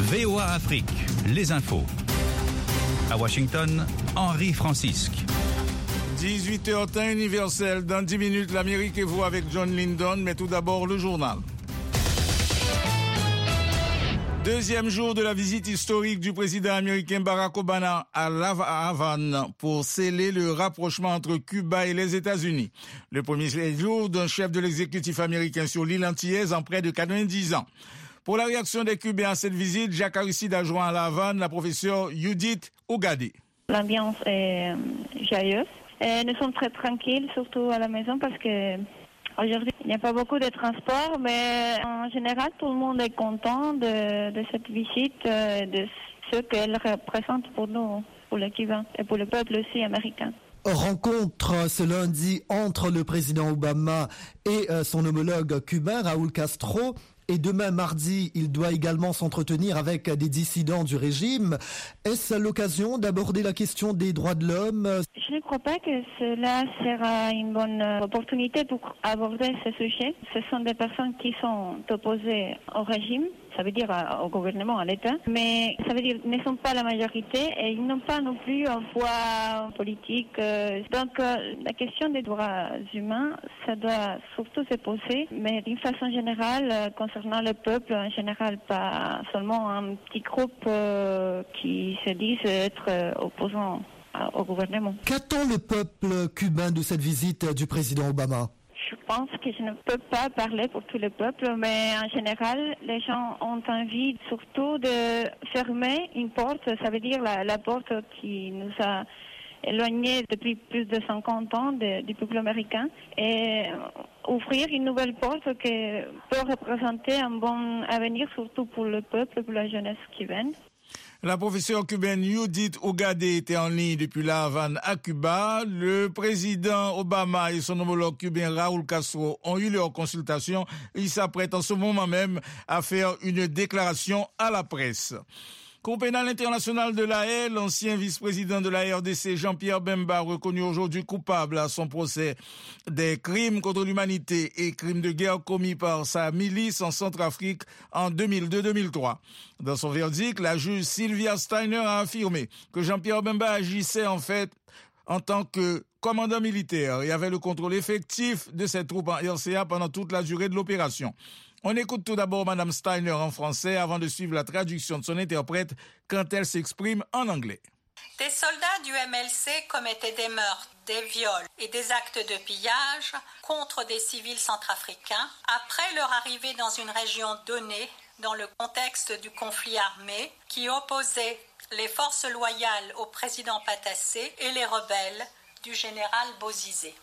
VOA Afrique, les infos. À Washington, Henri Francisque. 18h temps universel. Dans 10 minutes, l'Amérique et vous avec John Lyndon, mais tout d'abord le journal. Deuxième jour de la visite historique du président américain Barack Obama à La Havane pour sceller le rapprochement entre Cuba et les États-Unis. Le premier jour d'un chef de l'exécutif américain sur l'île antillaise en près de 90 ans. Pour la réaction des Cubains à cette visite, Jacques Aristide a joint à La Havane la professeure Judith Ogadé. L'ambiance est joyeuse. Et nous sommes très tranquilles, surtout à la maison, parce que aujourd'hui, il n'y a pas beaucoup de transport, mais en général, tout le monde est content de cette visite, de ce qu'elle représente pour nous, pour les Cubains et pour le peuple aussi américain. Rencontre ce lundi entre le président Obama et son homologue cubain, Raúl Castro. Et demain, mardi, il doit également s'entretenir avec des dissidents du régime. Est-ce l'occasion d'aborder la question des droits de l'homme? Je ne crois pas que cela sera une bonne opportunité pour aborder ce sujet. Ce sont des personnes qui sont opposées au régime, ça veut dire au gouvernement, à l'État, mais ça veut dire qu'ils ne sont pas la majorité et ils n'ont pas non plus un poids politique. Donc la question des droits humains, ça doit surtout se poser, mais d'une façon générale, concernant le peuple en général, pas seulement un petit groupe qui se disent être opposants au gouvernement. Qu'attend le peuple cubain de cette visite du président Obama? Je pense que je ne peux pas parler pour tout le peuple, mais en général, les gens ont envie surtout de fermer une porte, ça veut dire la porte qui nous a éloignés depuis plus de 50 ans du peuple américain, et ouvrir une nouvelle porte qui peut représenter un bon avenir, surtout pour le peuple, pour la jeunesse cubaine. La professeure cubaine Judith Ogadé était en ligne depuis La Havane à Cuba. Le président Obama et son homologue cubain Raúl Castro ont eu leur consultation. Ils s'apprêtent en ce moment même à faire une déclaration à la presse. Cour pénale internationale de La Haye, l'ancien vice-président de la RDC Jean-Pierre Bemba, reconnu aujourd'hui coupable à son procès des crimes contre l'humanité et crimes de guerre commis par sa milice en Centrafrique en 2002-2003. Dans son verdict, la juge Sylvia Steiner a affirmé que Jean-Pierre Bemba agissait en fait en tant que commandant militaire et avait le contrôle effectif de ses troupes en RCA pendant toute la durée de l'opération. On écoute tout d'abord Madame Steiner en français avant de suivre la traduction de son interprète quand elle s'exprime en anglais. Des soldats du MLC commettaient des meurtres, des viols et des actes de pillage contre des civils centrafricains après leur arrivée dans une région donnée dans le contexte du conflit armé qui opposait les forces loyales au président Patassé et les rebelles du général Bozizé.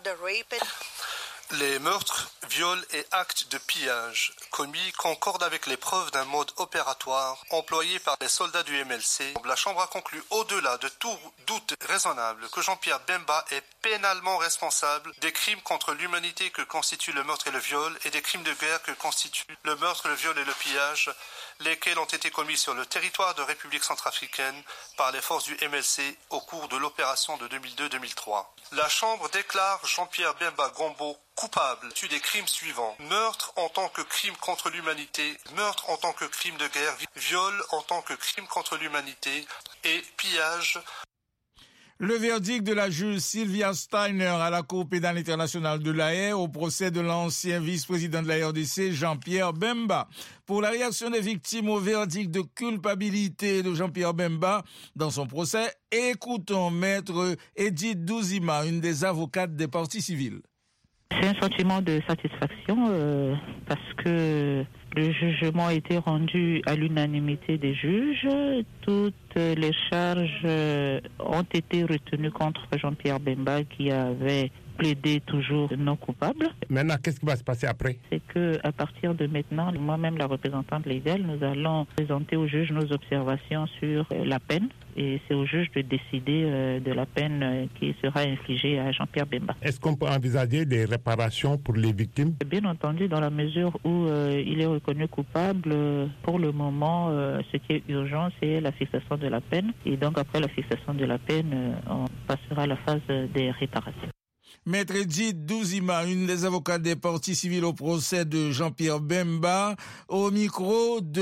Les meurtres, viols et actes de pillage commis concordent avec les preuves d'un mode opératoire employé par les soldats du MLC. La Chambre a conclu au-delà de tout doute raisonnable que Jean-Pierre Bemba est pénalement responsable des crimes contre l'humanité que constituent le meurtre et le viol et des crimes de guerre que constituent le meurtre, le viol et le pillage, lesquels ont été commis sur le territoire de République centrafricaine par les forces du MLC au cours de l'opération de 2002-2003. La Chambre déclare Jean-Pierre Bemba Gombo coupable des crimes suivants: meurtre en tant que crime contre l'humanité, meurtre en tant que crime de guerre, viol en tant que crime contre l'humanité et pillage. Le verdict de la juge Sylvia Steiner à la Cour pénale internationale de La Haye au procès de l'ancien vice-président de la RDC, Jean-Pierre Bemba. Pour la réaction des victimes au verdict de culpabilité de Jean-Pierre Bemba dans son procès, écoutons Maître Edith Douzima, une des avocates des parties civiles. C'est un sentiment de satisfaction parce que le jugement a été rendu à l'unanimité des juges. Toutes les charges ont été retenues contre Jean-Pierre Bemba qui avait plaidé toujours non coupable. Maintenant, qu'est-ce qui va se passer après? C'est qu'à partir de maintenant, moi-même, la représentante légale, nous allons présenter au juge nos observations sur la peine. Et c'est au juge de décider de la peine qui sera infligée à Jean-Pierre Bemba. Est-ce qu'on peut envisager des réparations pour les victimes? Bien entendu, dans la mesure où il est reconnu coupable, pour le moment, ce qui est urgent, c'est la fixation de la peine. Et donc, après la fixation de la peine, on passera à la phase des réparations. Maître Edith Douzima, une des avocates des parties civiles au procès de Jean-Pierre Bemba, au micro de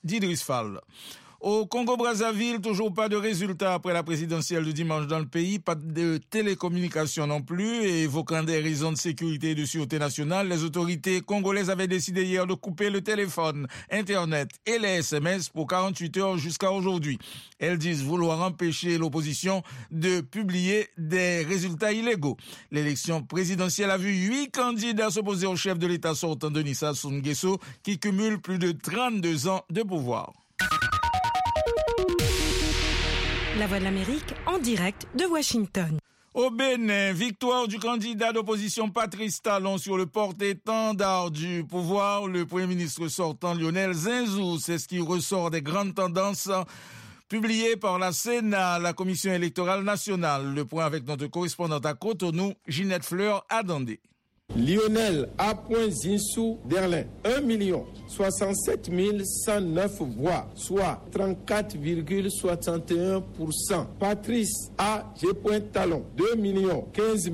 d'Idriss Fall. Au Congo-Brazzaville, toujours pas de résultats après la présidentielle de dimanche dans le pays, pas de télécommunications non plus, et évoquant des raisons de sécurité et de sûreté nationale, les autorités congolaises avaient décidé hier de couper le téléphone, Internet et les SMS pour 48 heures jusqu'à aujourd'hui. Elles disent vouloir empêcher l'opposition de publier des résultats illégaux. L'élection présidentielle a vu 8 candidats s'opposer au chef de l'État sortant Denis Sassou Nguesso, qui cumule plus de 32 ans de pouvoir. La Voix de l'Amérique en direct de Washington. Au Bénin, victoire du candidat d'opposition Patrice Talon sur le porte-étendard du pouvoir, le Premier ministre sortant Lionel Zinsou. C'est ce qui ressort des grandes tendances publiées par la Sénat, la Commission électorale nationale. Le point avec notre correspondante à Cotonou, Ginette Fleur-Adandé. Lionel A. Zinsou Derlin, 1 067 109 voix, soit 34,61%. Patrice A. G. Talon, 2 15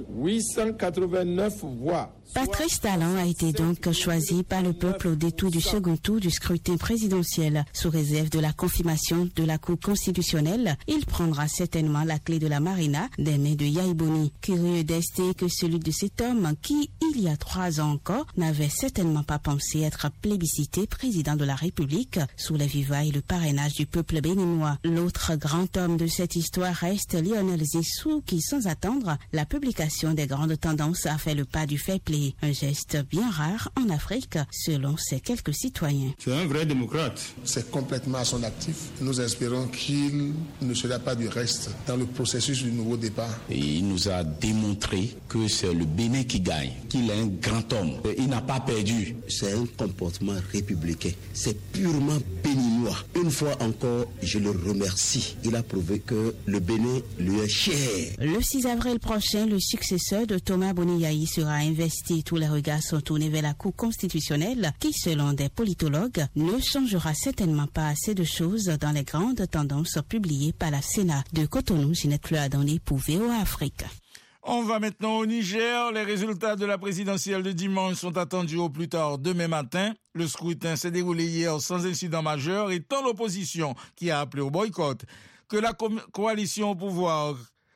889 voix. Patrice Talon a été donc choisi par le peuple au détour du second tour du scrutin présidentiel. Sous réserve de la confirmation de la Cour constitutionnelle, il prendra certainement la clé de la marina des mains de Yaïboni. Curieux destin que celui de cet homme qui, il y a 3 ans encore, n'avait certainement pas pensé être plébiscité président de la République sous les vivailles et le parrainage du peuple béninois. L'autre grand homme de cette histoire reste Lionel Zinsou qui, sans attendre la publication des grandes tendances, a fait le pas du fair play. Un geste bien rare en Afrique, selon ses quelques citoyens. C'est un vrai démocrate. C'est complètement à son actif. Nous espérons qu'il ne sera pas du reste dans le processus du nouveau départ. Et il nous a démontré que c'est le Bénin qui gagne, qu'il est un grand homme. Il n'a pas perdu. C'est un comportement républicain. C'est purement béninois. Une fois encore, je le remercie. Il a prouvé que le Bénin lui est cher. Le 6 avril prochain, le successeur de Thomas Boniaï sera investi. Tous les regards sont tournés vers la Cour constitutionnelle qui, selon des politologues, ne changera certainement pas assez de choses dans les grandes tendances publiées par la Sénat. De Cotonou, Ginette Fleur-Adandé pour VOA Afrique. On va maintenant au Niger. Les résultats de la présidentielle de dimanche sont attendus au plus tard demain matin. Le scrutin s'est déroulé hier sans incident majeur et tant l'opposition qui a appelé au boycott que la coalition au pouvoir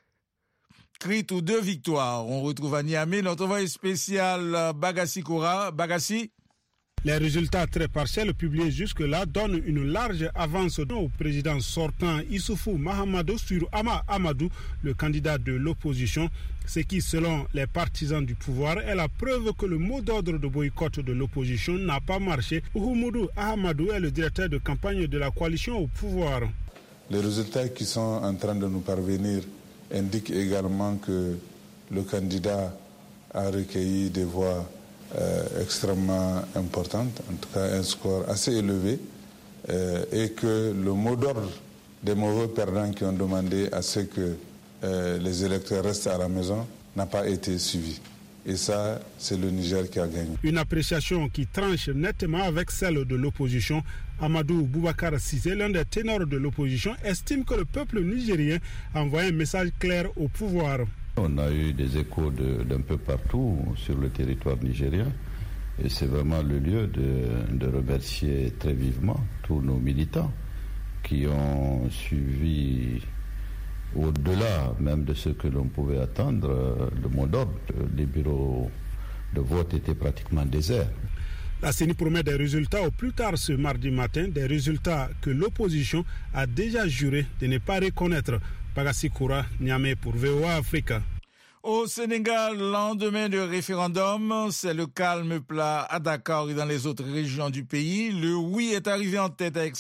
crie tous 2 victoires. On retrouve à Niamey notre envoyé spécial Bagassi Koura. Bagassi. Les résultats très partiels publiés jusque-là donnent une large avance au président sortant Issoufou Mahamadou sur Ama Amadou, le candidat de l'opposition, ce qui, selon les partisans du pouvoir, est la preuve que le mot d'ordre de boycott de l'opposition n'a pas marché. Oumoudou Ahamadou est le directeur de campagne de la coalition au pouvoir. Les résultats qui sont en train de nous parvenir indiquent également que le candidat a recueilli des voix extrêmement importantes, en tout cas un score assez élevé, et que le mot d'ordre des mauvais perdants qui ont demandé à ce que les électeurs restent à la maison n'a pas été suivi. Et ça, c'est le Niger qui a gagné. Une appréciation qui tranche nettement avec celle de l'opposition. Amadou Boubacar Cissé, l'un des ténors de l'opposition, estime que le peuple nigérien a envoyé un message clair au pouvoir. On a eu des échos d'un peu partout sur le territoire nigérien et c'est vraiment le lieu de remercier très vivement tous nos militants qui ont suivi au-delà même de ce que l'on pouvait attendre le mot d'ordre. Les bureaux de vote étaient pratiquement déserts. La CENI promet des résultats au plus tard ce mardi matin, des résultats que l'opposition a déjà juré de ne pas reconnaître. Bagassi Koura, Niamey pour VOA Africa. Au Sénégal, lendemain de référendum, c'est le calme plat à Dakar et dans les autres régions du pays. Le oui est arrivé en tête avec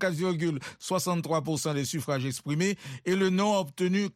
54,63% des suffrages exprimés et le non a obtenu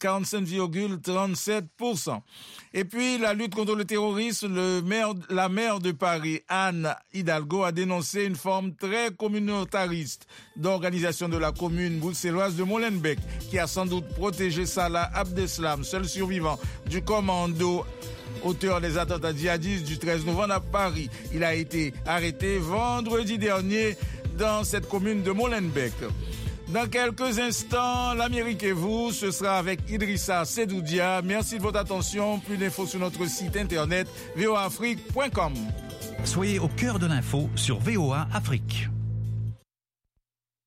45,37%. Et puis, la lutte contre le terrorisme, la maire de Paris, Anne Hidalgo, a dénoncé une forme très communautariste d'organisation de la commune bruxelloise de Molenbeek, qui a sans doute protégé Salah Abdeslam, seul survivant du commando auteur des attentats djihadistes du 13 novembre à Paris. Il a été arrêté vendredi dernier dans cette commune de Molenbeek. Dans quelques instants, l'Amérique et vous, ce sera avec Idrissa Sedoudia. Merci de votre attention. Plus d'infos sur notre site internet voaafrique.com. Soyez au cœur de l'info sur VOA Afrique.